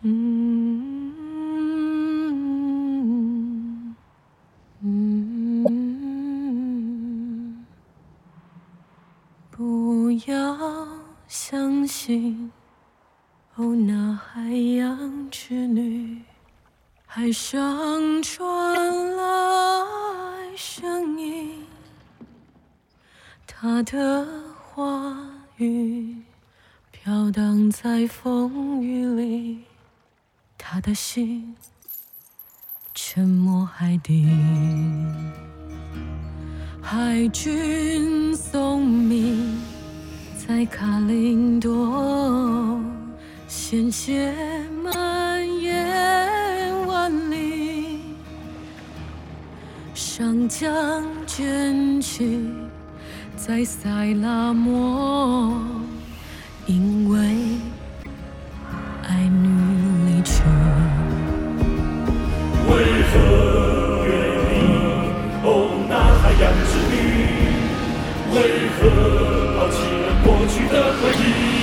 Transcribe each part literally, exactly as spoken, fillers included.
嗯嗯，不要相信哦，那海洋之女，海上传来声音，她的话语飘荡在风雨里，她的心沉没海底。海军送命在卡林多，鲜血蔓延万里，上将卷曲在塞拉莫，因为爱女离去。 为何远离？哦，那海洋之女，为何抛弃了过去的回忆？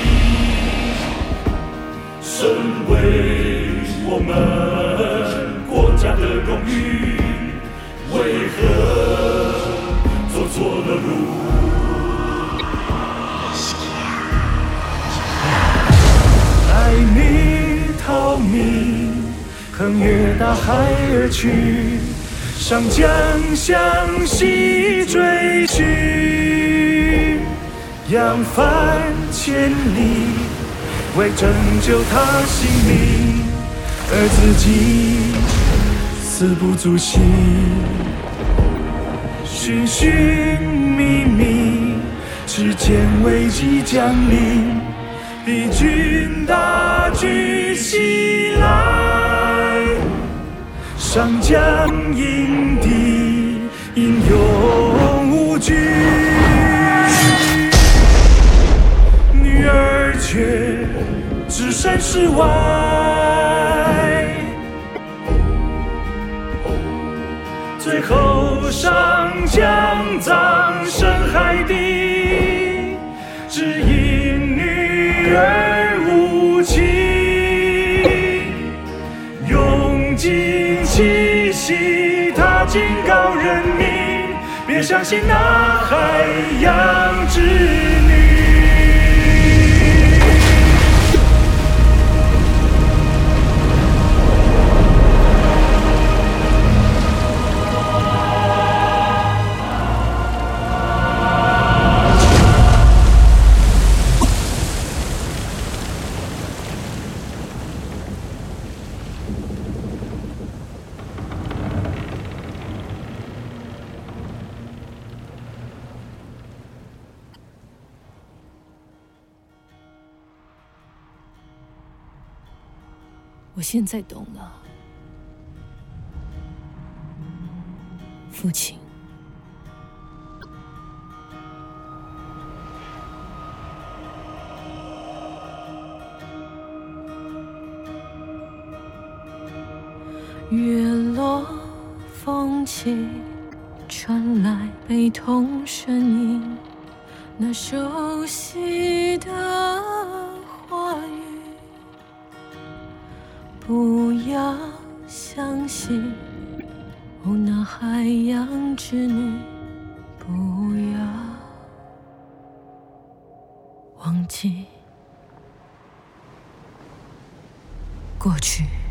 身为我们国家的荣誉，为何走错了路？爱你逃命，横越大海而去，上将向西追去，扬帆千里，为拯救他性命，而自己死不足惜。寻寻觅觅，只见危机降临，敌军大举袭来，上将迎敌，英勇无惧，女儿却置身事外，最后上将葬身海底，只因女儿无情，用尽气息，他警告人民，别相信那海洋之女。 我现在懂了，父亲。月落风起，传来悲痛声音，那熟悉的话语。不要相信，哦，那海洋之女，不要忘记过去。